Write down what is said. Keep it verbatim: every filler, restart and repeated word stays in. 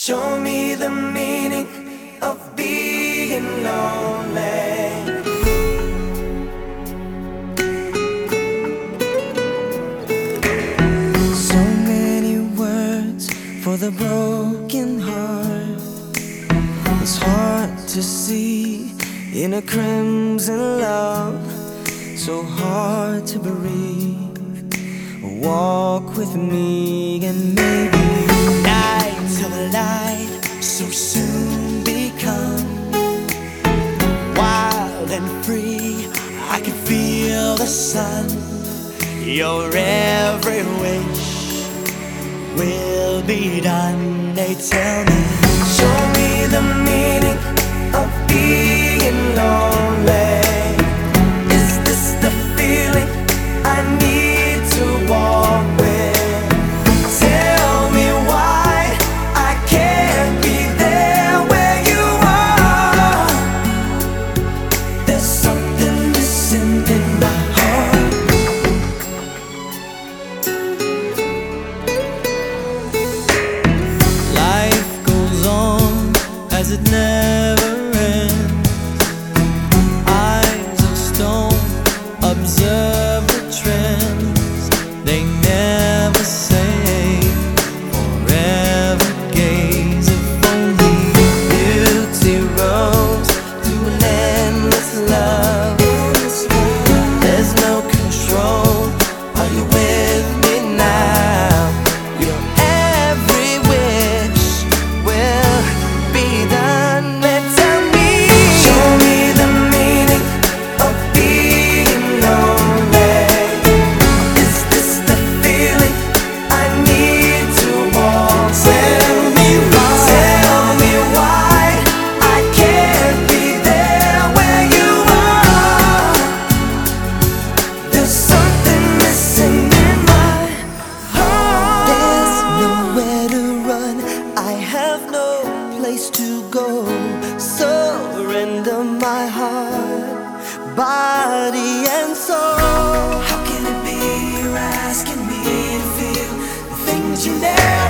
Show me the meaning of being lonely. So many words for the broken heart. It's hard to see in a crimson love, so hard to breathe. Walk with me and maybe night till the light so soon become wild and free. I can feel the sun. Your every wish will be done. They tell me, show me the meaning of being lonely. Is this the feeling I need to walk with? Tell me why I can't be there where you are. There's something missing in my heart. Life goes on as it never ends. Eyes of stone observe the trends. They never say forever gaze. If only beauty rose to an endless love. There's no control. Are you with me now? Your every wish will be done. Then tell me, show me the meaning of being lonely. Is this the feeling I need to walk? Tell me why, tell me why I can't be there where you are. There's something missing in my heart. There's nowhere to run. I have no place to go. Surrender my heart, body and soul. How can it be you're asking me to feel the things you never